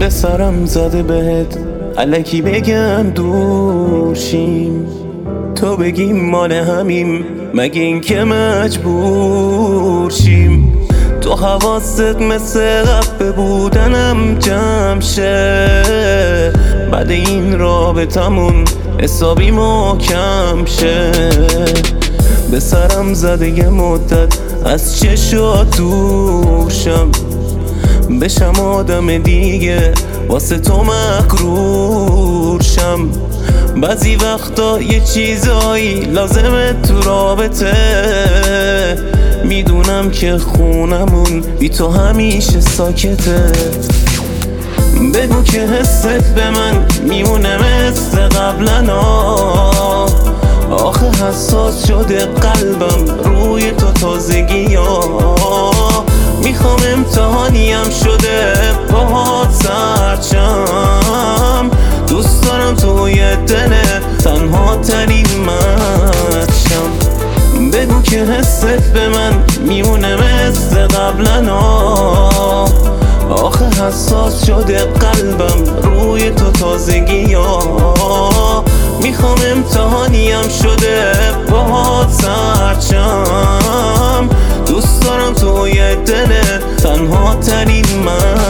به سرم زده بهت الکی بگم دوشیم، تو بگیم مال همیم مگه این که مجبور شیم. تو حواست مثل قبل بودنم جمع شه، بعد این رابطمون حسابی محکم شه. به سرم زده یه مدت از چشات دورشم، بشم آدم دیگه واسه تو مغرور شم. بعضی وقتا یه چیزایی لازمه تو رابطه، میدونم که خونمون بی تو همیشه ساکته. بگو که حست به من میمونه مثل قبلنا، آخه حساس شده قلبم روی تو تازگی ها. میخوام امتحانیم شده باهات سرچم، دوست دارم توی دل تنها ترین من شم. بگو که حست به من میمونه مثل قبلنا، آخه حساس شده قلبم روی تو تازگی ها. میخوام امتحانیم شده باهات سرچم، دوست دارم توی دل تنها ترین من